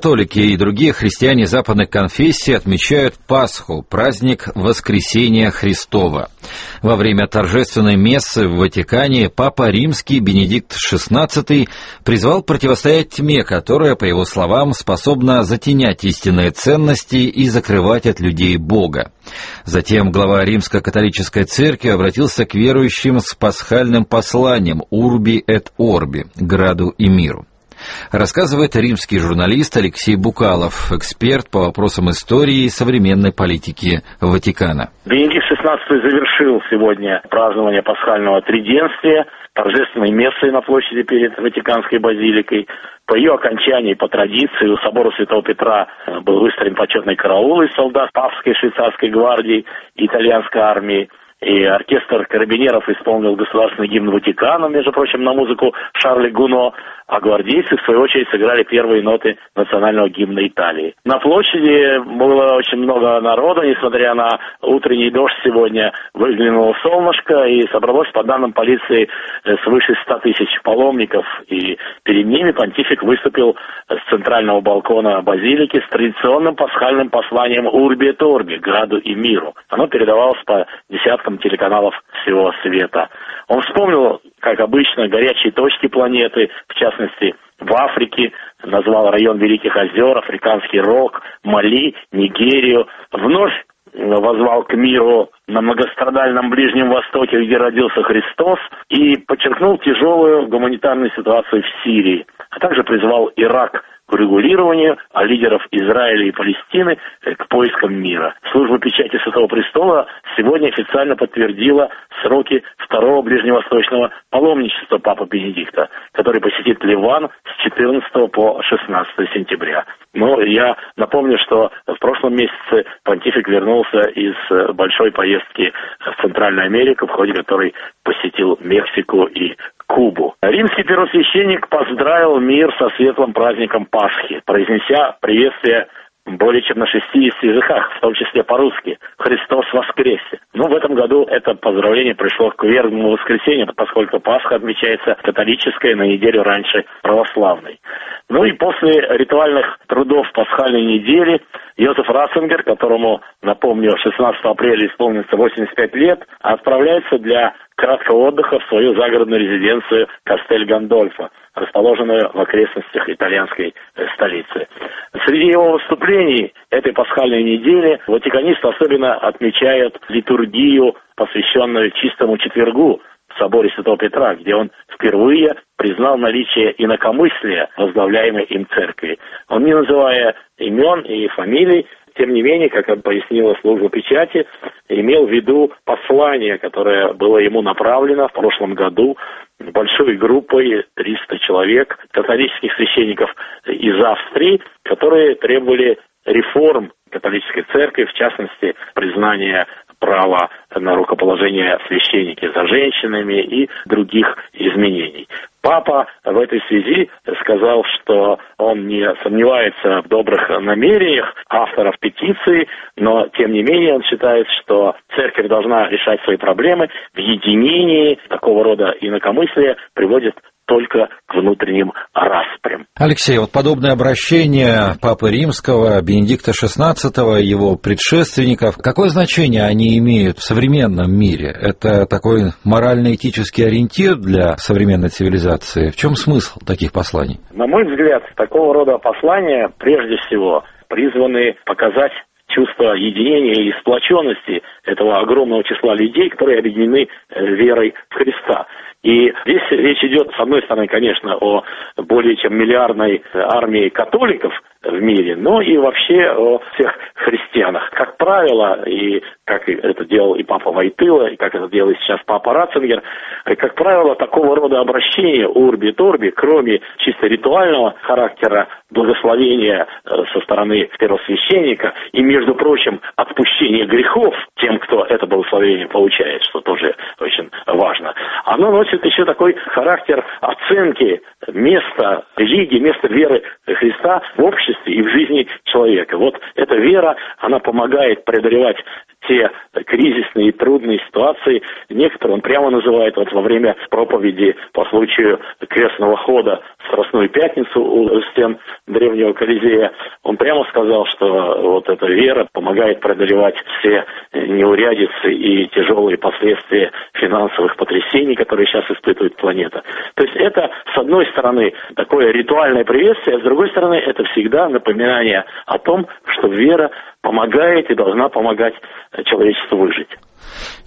католики и другие христиане западных конфессий отмечают Пасху, праздник Воскресения Христова. Во время торжественной мессы в Ватикане Папа Римский Бенедикт XVI призвал противостоять тьме, которая, по его словам, способна затенять истинные ценности и закрывать от людей Бога. Затем глава Римско-католической церкви обратился к верующим с пасхальным посланием «Урби эт Орби» — «Граду и миру». Рассказывает римский журналист Алексей Букалов, эксперт по вопросам истории и современной политики Ватикана. Бенедикт XVI завершил сегодня празднование пасхального триденствия торжественной мессой на площади перед Ватиканской базиликой. По ее окончании, по традиции, у собора Святого Петра был выстроен почетный караул из солдат Папской швейцарской гвардии и итальянской армии. И оркестр карабинеров исполнил государственный гимн Ватикана, между прочим, на музыку Шарля Гуно, а гвардейцы, в свою очередь, сыграли первые ноты национального гимна Италии. На площади было очень много народа, несмотря на утренний дождь, сегодня выглянуло солнышко, и собралось, по данным полиции, свыше 100 тысяч паломников, и перед ними понтифик выступил с центрального балкона базилики с традиционным пасхальным посланием «Урби эт Орби» — «Граду и миру». Оно передавалось по десяткам телеканалов всего света. Он вспомнил, как обычно, горячие точки планеты, в частности, в Африке, назвал район Великих озер, Африканский Рог, Мали, Нигерию. Вновь воззвал к миру на многострадальном Ближнем Востоке, где родился Христос, и подчеркнул тяжелую гуманитарную ситуацию в Сирии, а также призвал Ирак к урегулированию, а лидеров Израиля и Палестины к поискам мира. Служба печати Святого Престола сегодня официально подтвердила сроки второго ближневосточного паломничества Папы Бенедикта, который посетит Ливан с 14 по 16 сентября. Но я напомню, что в прошлом месяце понтифик вернулся из большой поездки в Центральную Америку, в ходе которой посетил Мексику и Кубу. Римский первосвященник поздравил мир со светлым праздником Пасхи, произнеся приветствие более чем на 60 языках, в том числе по-русски: «Христос воскресе!». В этом году это поздравление пришло к вербному воскресенью, поскольку Пасха отмечается католической на неделю раньше православной. И после ритуальных трудов пасхальной недели Йозеф Ратцингер, которому, напомню, 16 апреля исполнится 85 лет, отправляется для краткого отдыха в свою загородную резиденцию Кастель-Гандольфо, расположенную в окрестностях итальянской столицы. Среди его выступлений этой пасхальной недели ватиканисты особенно отмечают литургию, посвященную Чистому четвергу в соборе Святого Петра, где он впервые признал наличие инакомыслия, возглавляемой им церкви. Он, не называя имен и фамилий, тем не менее, как пояснила служба печати, имел в виду послание, которое было ему направлено в прошлом году большой группой 300 человек, католических священников из Австрии, которые требовали реформ католической церкви, в частности, признания права на рукоположение священники за женщинами и других изменений. Папа в этой связи сказал, что он не сомневается в добрых намерениях авторов петиции, но, тем не менее, он считает, что церковь должна решать свои проблемы в единении. Такого рода инакомыслие приводит только к внутренним распрям. Алексей, подобное обращение Папы Римского, Бенедикта XVI, его предшественников, какое значение они имеют в современном мире? Это такой морально-этический ориентир для современной цивилизации? В чем смысл таких посланий? На мой взгляд, такого рода послания, прежде всего, призваны показать чувство единения и сплоченности этого огромного числа людей, которые объединены верой в Христа. И здесь речь идет, с одной стороны, конечно, о более чем миллиардной армии католиков в мире, но и вообще о всех христианах. Как правило, и как это делал и Папа Войтыла, и как это делает сейчас Папа Ратцингер, как правило, такого рода обращения «Урби эт Орби», кроме чисто ритуального характера благословения со стороны первосвященника и, между прочим, отпущения грехов тем, кто это благословение получает, что тоже очень важно, оно носит еще такой характер оценки места религии, места веры Христа в обществе и в жизни человека. Эта вера вера, она помогает преодолевать те кризисные и трудные ситуации. Некоторые он прямо называет вот во время проповеди по случаю крестного хода в Страстную Пятницу у стен древнего Колизея. Он прямо сказал, что вот эта вера помогает преодолевать все неурядицы и тяжелые последствия финансовых потрясений, которые сейчас испытывает планета. То есть это, с одной стороны, такое ритуальное приветствие, а с другой стороны, это всегда напоминание о том, что вера помогает и должна помогать человечеству выжить.